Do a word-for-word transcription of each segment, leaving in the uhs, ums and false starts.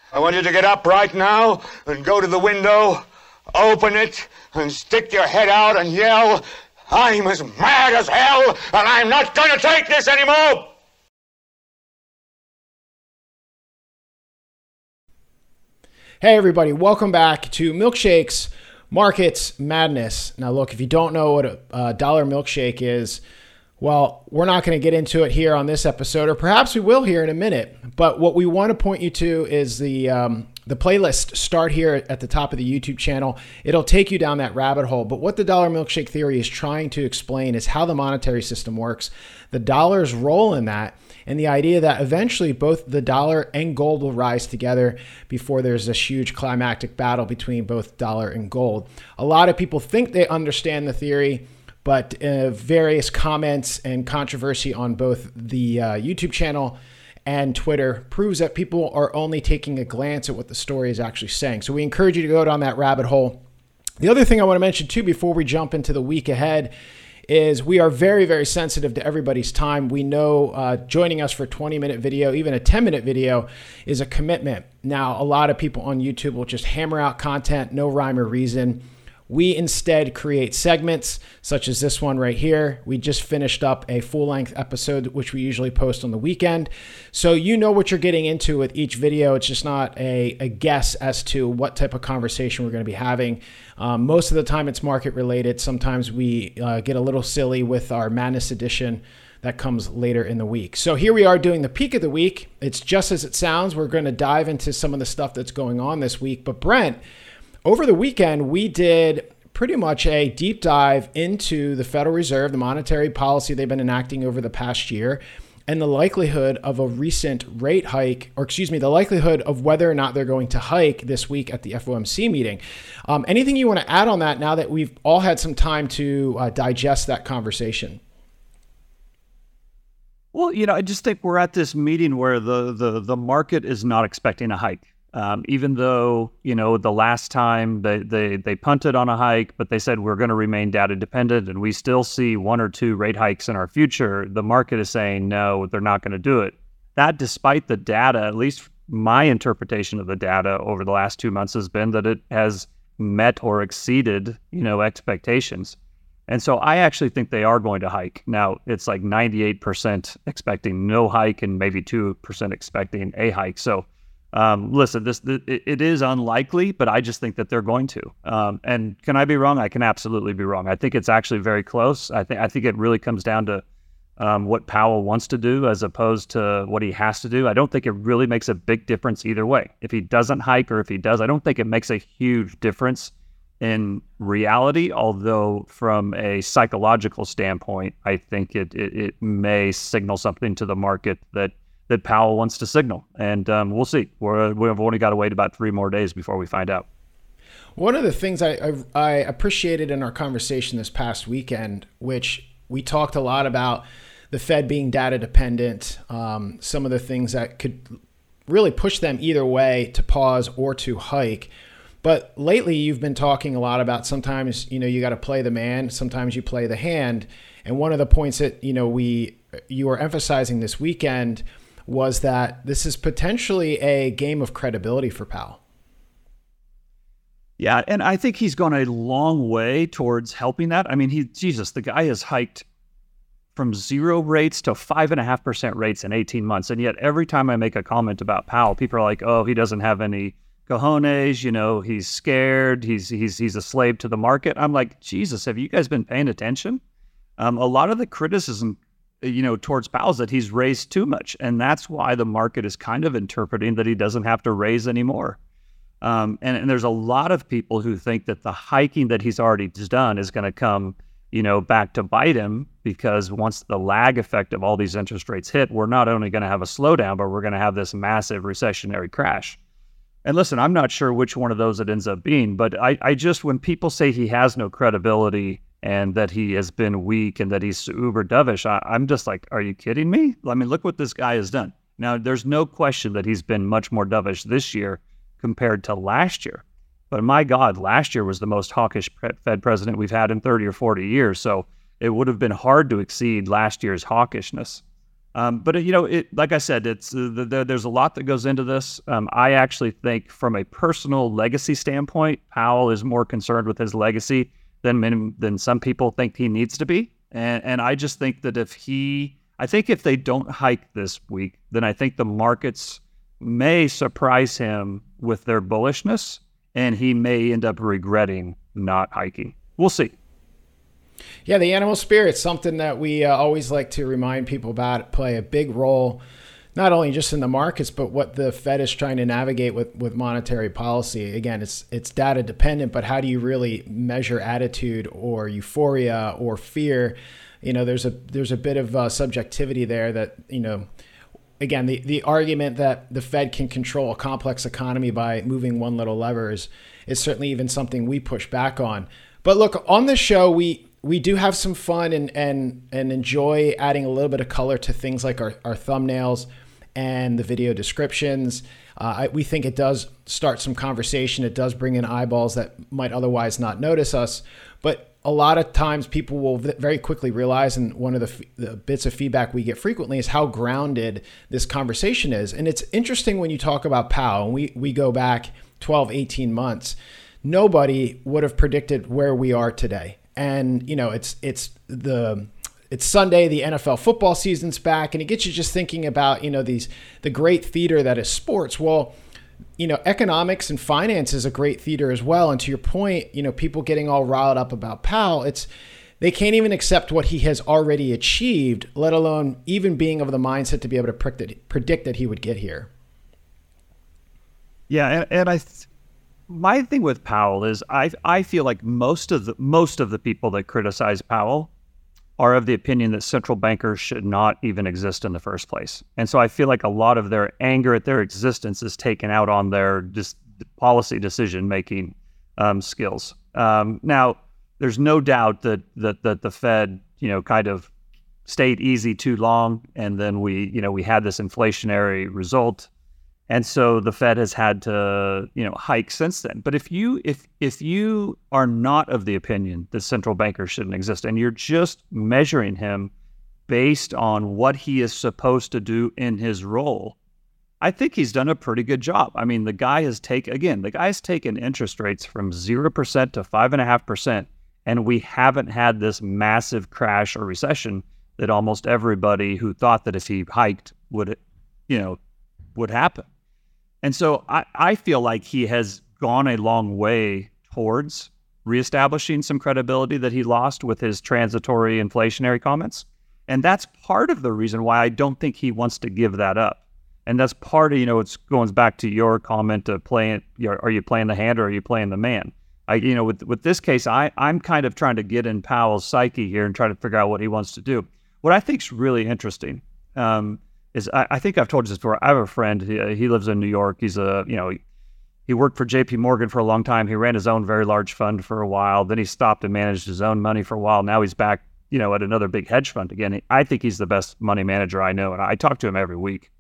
I want you to get up right now and go to the window, open it, and stick your head out and yell, "I'm as mad as hell, and I'm not going to take this anymore!" Hey everybody, welcome back to Milkshakes Markets Madness. Now look, if you don't know what a, a dollar milkshake is, well, we're not going to get into it here on this episode, or perhaps we will here in a minute. But what we want to point you to is the um, the playlist. Start here at the top of the YouTube channel. It'll take you down that rabbit hole. But what the dollar milkshake theory is trying to explain is how the monetary system works, the dollar's role in that, and the idea that eventually both the dollar and gold will rise together before there's this huge climactic battle between both dollar and gold. A lot of people think they understand the theory, but uh, various comments and controversy on both the uh, YouTube channel and Twitter proves that people are only taking a glance at what the story is actually saying. So we encourage you to go down that rabbit hole. The other thing I want to mention too, before we jump into the week ahead, is we are very, very sensitive to everybody's time. We know uh, joining us for a twenty minute video, even a ten minute video, is a commitment. Now, a lot of people on YouTube will just hammer out content, no rhyme or reason. We instead create segments such as this one right here. We just finished up a full-length episode, which we usually post on the weekend. So you know what you're getting into with each video. It's just not a, a guess as to what type of conversation we're going to be having. Um, most of the time it's market related. Sometimes we uh, get a little silly with our Madness edition that comes later in the week. So here we are doing the peak of the week. It's just as it sounds. We're going to dive into some of the stuff that's going on this week. But Brent, over the weekend, we did pretty much a deep dive into the Federal Reserve, the monetary policy they've been enacting over the past year, and the likelihood of a recent rate hike, or excuse me, the likelihood of whether or not they're going to hike this week at the F O M C meeting. Um, anything you want to add on that now that we've all had some time to uh, digest that conversation? Well, you know, I just think we're at this meeting where the the the market is not expecting a hike. Um, even though, you know, the last time they, they, they punted on a hike, but they said we're going to remain data dependent and we still see one or two rate hikes in our future, the market is saying, no, they're not going to do it. That despite the data, at least my interpretation of the data over the last two months has been that it has met or exceeded, you know, expectations. And so I actually think they are going to hike. Now, it's like ninety-eight percent expecting no hike and maybe two percent expecting a hike. So Um, listen, this it, it is unlikely, but I just think that they're going to. Um, and can I be wrong? I can absolutely be wrong. I think it's actually very close. I think I think it really comes down to um, what Powell wants to do as opposed to what he has to do. I don't think it really makes a big difference either way. If he doesn't hike or if he does, I don't think it makes a huge difference in reality. Although from a psychological standpoint, I think it it, it may signal something to the market that. that Powell wants to signal. And um, we'll see. We're, we've only got to wait about three more days before we find out. One of the things I, I, I appreciated in our conversation this past weekend, which we talked a lot about the Fed being data dependent, um, some of the things that could really push them either way to pause or to hike. But lately you've been talking a lot about sometimes, you know, you got to play the man, sometimes you play the hand. And one of the points that, you know, we you were emphasizing this weekend was that this is potentially a game of credibility for Powell. Yeah, and I think he's gone a long way towards helping that. I mean, he, Jesus, the guy has hiked from zero rates to five and a half percent rates in eighteen months. And yet every time I make a comment about Powell, people are like, oh, he doesn't have any cojones, you know, he's scared, he's he's he's a slave to the market. I'm like, Jesus, have you guys been paying attention? Um, a lot of the criticism you know, towards Powell is that he's raised too much. And that's why the market is kind of interpreting that he doesn't have to raise anymore. Um, and, and there's a lot of people who think that the hiking that he's already done is going to come, you know, back to bite him, because once the lag effect of all these interest rates hit, we're not only going to have a slowdown, but we're going to have this massive recessionary crash. And listen, I'm not sure which one of those it ends up being, but I, I just, when people say he has no credibility and that he has been weak and that he's uber dovish, I, I'm just like, are you kidding me? I mean, look what this guy has done. Now, there's no question that he's been much more dovish this year compared to last year. But my God, last year was the most hawkish Fed president we've had in thirty or forty years. So it would have been hard to exceed last year's hawkishness. Um, but, you know, it, like I said, it's uh, the, the, there's a lot that goes into this. Um, I actually think from a personal legacy standpoint, Powell is more concerned with his legacy than than some people think he needs to be. And, and I just think that if he, I think if they don't hike this week, then I think the markets may surprise him with their bullishness, and he may end up regretting not hiking. We'll see. Yeah, the animal spirit, something that we uh, always like to remind people about, play a big role, not only just in the markets, but what the Fed is trying to navigate with, with monetary policy. Again, it's it's data dependent, but how do you really measure attitude or euphoria or fear? You know, there's a there's a bit of uh, subjectivity there that, you know, again, the, the argument that the Fed can control a complex economy by moving one little lever is, is certainly even something we push back on. But look, on this show, we we do have some fun and and and enjoy adding a little bit of color to things like our, our thumbnails and the video descriptions. Uh, I, we think it does start some conversation. It does bring in eyeballs that might otherwise not notice us. But a lot of times people will v- very quickly realize, and one of the, f- the bits of feedback we get frequently is how grounded this conversation is. And it's interesting when you talk about Powell, and we, we go back twelve, eighteen months, nobody would have predicted where we are today. And, you know, it's it's the it's Sunday, the N F L football season's back, and it gets you just thinking about, you know, these the great theater that is sports. Well, you know, economics and finance is a great theater as well. And to your point, you know, people getting all riled up about Powell, it's they can't even accept what he has already achieved, let alone even being of the mindset to be able to predict that, predict that he would get here. Yeah, and, and I, th- my thing with Powell is I I feel like most of the most of the people that criticize Powell are of the opinion that central bankers should not even exist in the first place. And so I feel like a lot of their anger at their existence is taken out on their just policy decision-making um, skills. Um, now, there's no doubt that, that that the Fed, you know, kind of stayed easy too long, and then we, you know, we had this inflationary result. And so the Fed has had to, you know, hike since then. But if you if if you are not of the opinion that central bankers shouldn't exist, and you're just measuring him based on what he is supposed to do in his role, I think he's done a pretty good job. I mean, the guy has taken again, the guy's taken interest rates from zero percent to five and a half percent, and we haven't had this massive crash or recession that almost everybody who thought that if he hiked would, you know, would happen. And so I, I feel like he has gone a long way towards reestablishing some credibility that he lost with his transitory inflationary comments. And that's part of the reason why I don't think he wants to give that up. And that's part of, you know, it's going back to your comment of playing, are you playing the hand or are you playing the man? I, you know, with with this case, I, I'm kind of trying to get in Powell's psyche here and try to figure out what he wants to do. What I think is really interesting, um, is I, I think I've told you this before. I have a friend. He, he lives in New York. He's a you know he, he worked for J P Morgan for a long time. He ran his own very large fund for a while. Then he stopped and managed his own money for a while. Now he's back, you know, at another big hedge fund again. I think he's the best money manager I know, and I talk to him every week.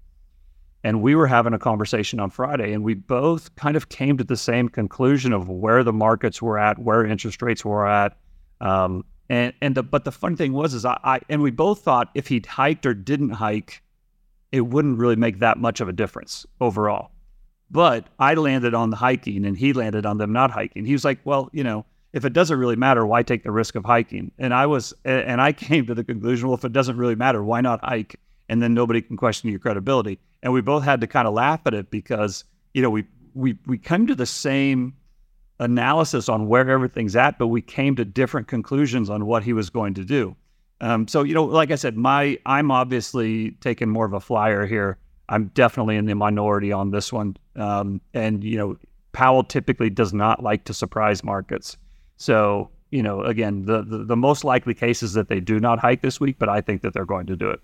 And we were having a conversation on Friday, and we both kind of came to the same conclusion of where the markets were at, where interest rates were at. Um, and and the, but the fun thing was, is I, I and we both thought if he'd hiked or didn't hike, it wouldn't really make that much of a difference overall. But I landed on the hiking, and he landed on them not hiking. He was like, well, you know, if it doesn't really matter, why take the risk of hiking? And I was, and I came to the conclusion, well, if it doesn't really matter, why not hike? And then nobody can question your credibility. And we both had to kind of laugh at it because, you know, we we we come to the same analysis on where everything's at, but we came to different conclusions on what he was going to do. Um, so, you know, like I said, my I'm obviously taking more of a flyer here. I'm definitely in the minority on this one. Um, and, you know, Powell typically does not like to surprise markets. So, you know, again, the, the, the most likely case is that they do not hike this week, but I think that they're going to do it.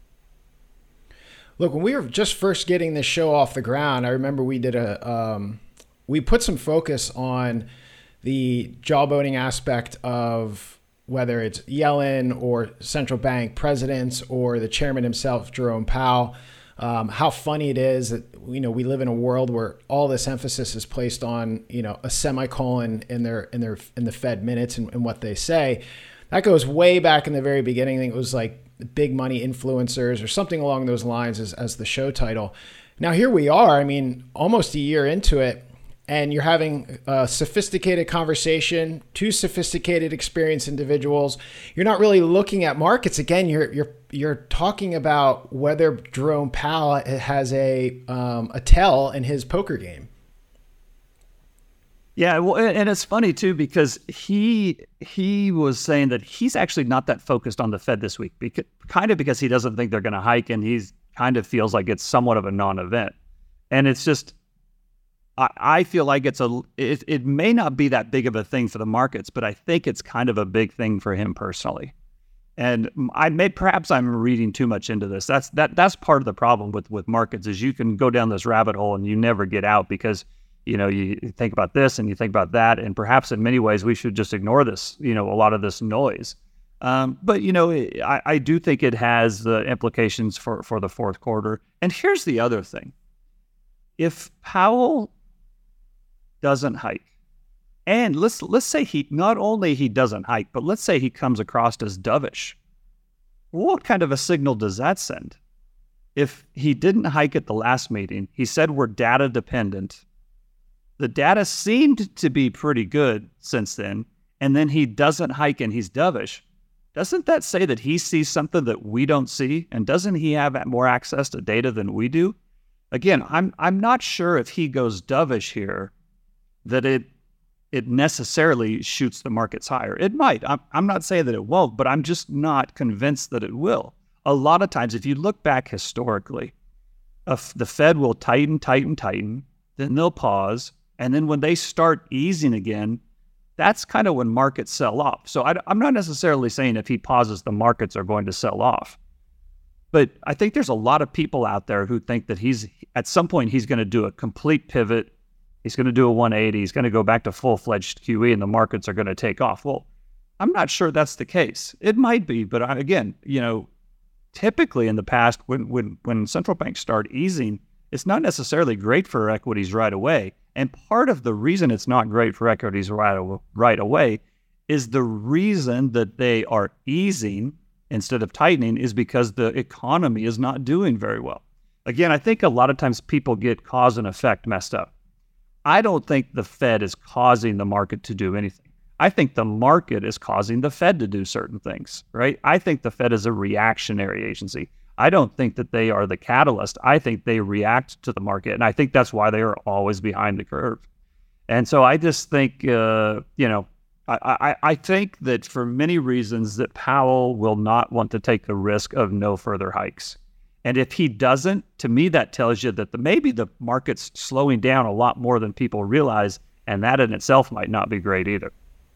Look, when we were just first getting this show off the ground, I remember we did a um, we put some focus on the jawboning aspect of whether it's Yellen or central bank presidents or the chairman himself, Jerome Powell. Um, how funny it is that, you know, we live in a world where all this emphasis is placed on, you know, a semicolon in their in their in the Fed minutes and, and what they say. That goes way back in the very beginning. I think it was like big money influencers or something along those lines as, as the show title. Now, here we are, I mean, almost a year into it, and you're having a sophisticated conversation, two sophisticated, experienced individuals. You're not really looking at markets. Again, you're you're you're talking about whether Jerome Powell has a um, a tell in his poker game. Yeah, well, and it's funny too because he he was saying that he's actually not that focused on the Fed this week, because, kind of because he doesn't think they're going to hike, and he's kind of feels like it's somewhat of a non-event, and it's just. I feel like it's a it, it may not be that big of a thing for the markets, but I think it's kind of a big thing for him personally. And I may perhaps I'm reading too much into this. That's that that's part of the problem with with markets is you can go down this rabbit hole and you never get out because you know you think about this and you think about that, and perhaps in many ways we should just ignore this, you know, a lot of this noise. Um, but you know, I, I do think it has the implications for for the fourth quarter. And here's the other thing: if Powell doesn't hike, and let's let's say he not only he doesn't hike, but let's say he comes across as dovish. What kind of a signal does that send? If he didn't hike at the last meeting, he said we're data dependent. The data seemed to be pretty good since then, and then he doesn't hike and he's dovish. Doesn't that say that he sees something that we don't see? And doesn't he have more access to data than we do? Again, I'm I'm not sure if he goes dovish here that it it necessarily shoots the markets higher. It might. I'm, I'm not saying that it won't, but I'm just not convinced that it will. A lot of times, if you look back historically, uh, the Fed will tighten, tighten, tighten, then they'll pause, and then when they start easing again, that's kind of when markets sell off. So I, I'm not necessarily saying if he pauses, the markets are going to sell off. But I think there's a lot of people out there who think that he's at some point he's going to do a complete pivot. He's going to do a one eighty. He's going to go back to full-fledged Q E, and the markets are going to take off. Well, I'm not sure that's the case. It might be, but I, again, you know, typically in the past, when when when central banks start easing, it's not necessarily great for equities right away. And part of the reason it's not great for equities right right away is the reason that they are easing instead of tightening is because the economy is not doing very well. Again, I think a lot of times people get cause and effect messed up. I don't think the Fed is causing the market to do anything. I think the market is causing the Fed to do certain things, right? I think the Fed is a reactionary agency. I don't think that they are the catalyst. I think they react to the market, and I think that's why they are always behind the curve. And so I just think, uh, you know, I, I, I think that for many reasons that Powell will not want to take the risk of no further hikes. And if he doesn't, to me, that tells you that the, maybe the market's slowing down a lot more than people realize, and that in itself might not be great either.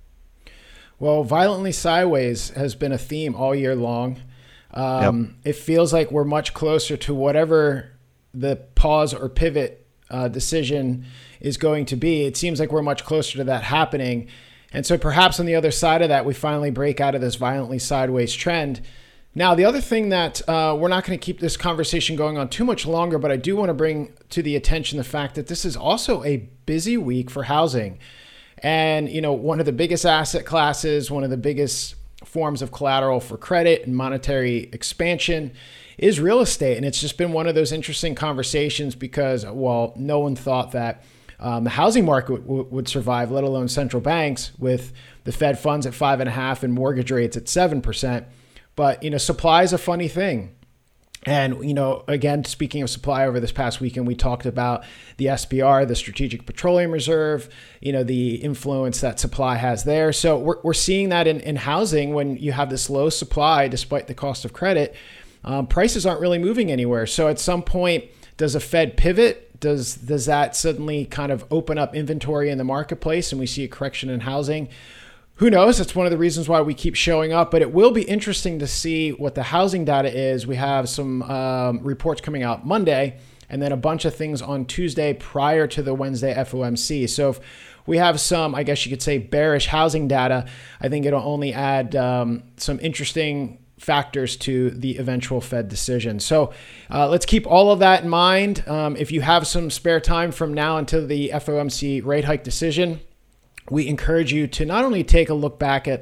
Well, violently sideways has been a theme all year long. Um, yep. It feels like we're much closer to whatever the pause or pivot uh, decision is going to be. It seems like we're much closer to that happening. And so perhaps on the other side of that, we finally break out of this violently sideways trend. Now, the other thing that uh, we're not going to keep this conversation going on too much longer, but I do want to bring to the attention the fact that this is also a busy week for housing. And, you know, one of the biggest asset classes, one of the biggest forms of collateral for credit and monetary expansion is real estate. And it's just been one of those interesting conversations because, well, no one thought that um, the housing market w- would survive, let alone central banks, with the Fed funds at five and a half and mortgage rates at seven percent. But, you know, supply is a funny thing. And, you know, again, speaking of supply, over this past weekend, we talked about the S P R, the Strategic Petroleum Reserve, you know, the influence that supply has there. So we're, we're seeing that in, in housing when you have this low supply, despite the cost of credit, um, prices aren't really moving anywhere. So at some point, does a Fed pivot? Does, does that suddenly kind of open up inventory in the marketplace and we see a correction in housing? Who knows? That's one of the reasons why we keep showing up, but it will be interesting to see what the housing data is. We have some um, reports coming out Monday and then a bunch of things on Tuesday prior to the Wednesday F O M C. So if we have some, I guess you could say, bearish housing data, I think it'll only add um, some interesting factors to the eventual Fed decision. So uh, let's keep all of that in mind. Um, if you have some spare time from now until the F O M C rate hike decision, we encourage you to not only take a look back at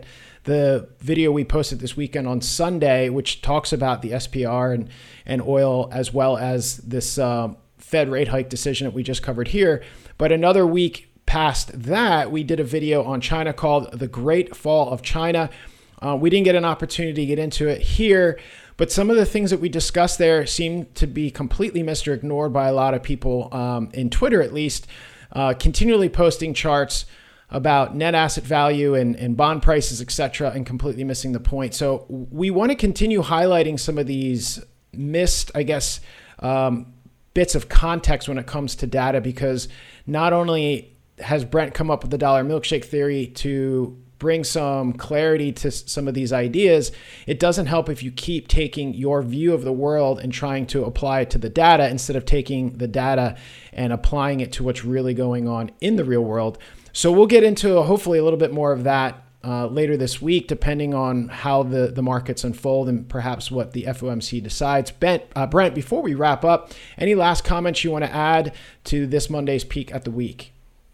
the video we posted this weekend on Sunday, which talks about the S P R and, and oil, as well as this uh, Fed rate hike decision that we just covered here. But another week past that, we did a video on China called The Great Fall of China. Uh, we didn't get an opportunity to get into it here, but some of the things that we discussed there seem to be completely missed or ignored by a lot of people, um, in Twitter at least, uh, continually posting charts about net asset value and, and bond prices, et cetera, and completely missing the point. So we want to continue highlighting some of these missed, I guess, um, bits of context when it comes to data, because not only has Brent come up with the dollar milkshake theory to bring some clarity to some of these ideas, it doesn't help if you keep taking your view of the world and trying to apply it to the data instead of taking the data and applying it to what's really going on in the real world. So we'll get into hopefully a little bit more of that uh, later this week, depending on how the, the markets unfold and perhaps what the F O M C decides. Brent, uh, Brent, before we wrap up, any last comments you want to add to this Monday's peek at the week?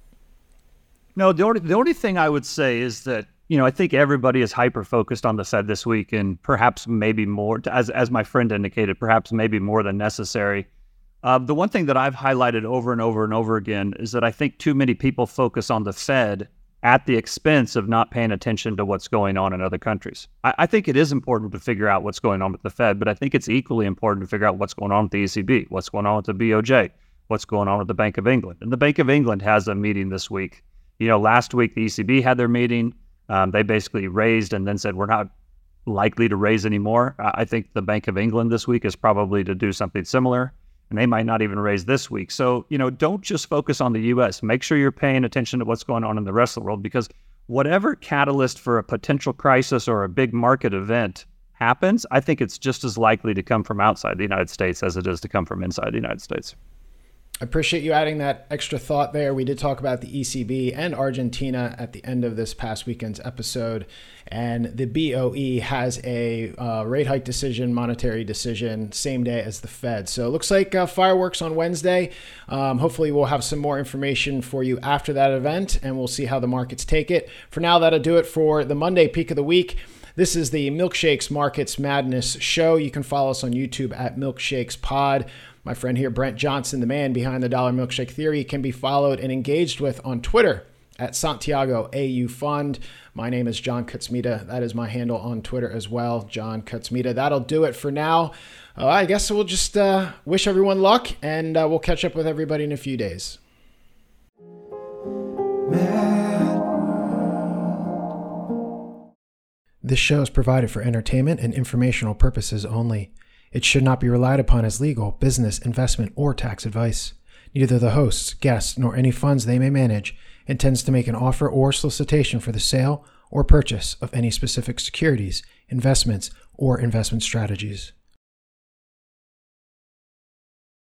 No, the only, the only thing I would say is that, you know, I think everybody is hyper-focused on the Fed this week, and perhaps maybe more, as as my friend indicated, perhaps maybe more than necessary. Uh, the one thing that I've highlighted over and over and over again is that I think too many people focus on the Fed at the expense of not paying attention to what's going on in other countries. I, I think it is important to figure out what's going on with the Fed, but I think it's equally important to figure out what's going on with the E C B, what's going on with the B O J, what's going on with the Bank of England. And the Bank of England has a meeting this week. You know, last week the E C B had their meeting. Um, they basically raised and then said, we're not likely to raise anymore. I think the Bank of England this week is probably to do something similar. And they might not even raise this week. So, you know, don't just focus on the U S. Make sure you're paying attention to what's going on in the rest of the world, because whatever catalyst for a potential crisis or a big market event happens, I think it's just as likely to come from outside the United States as it is to come from inside the United States. I appreciate you adding that extra thought there. We did talk about the E C B and Argentina at the end of this past weekend's episode. And the B O E has a uh, rate hike decision, monetary decision, same day as the Fed. So it looks like uh, fireworks on Wednesday. Um, hopefully we'll have some more information for you after that event, and we'll see how the markets take it. For now, that'll do it for the Monday Peak of the Week. This is the Milkshakes Markets Madness show. You can follow us on YouTube at Milkshakes Pod. My friend here, Brent Johnson, the man behind the Dollar Milkshake Theory, can be followed and engaged with on Twitter at Santiago A U Fund. My name is John Kutsmita. That is my handle on Twitter as well, John Kutsmita. That'll do it for now. Uh, I guess we'll just uh, wish everyone luck, and uh, we'll catch up with everybody in a few days. This show is provided for entertainment and informational purposes only. It should not be relied upon as legal, business, investment, or tax advice. Neither the hosts, guests, nor any funds they may manage intends to make an offer or solicitation for the sale or purchase of any specific securities, investments, or investment strategies.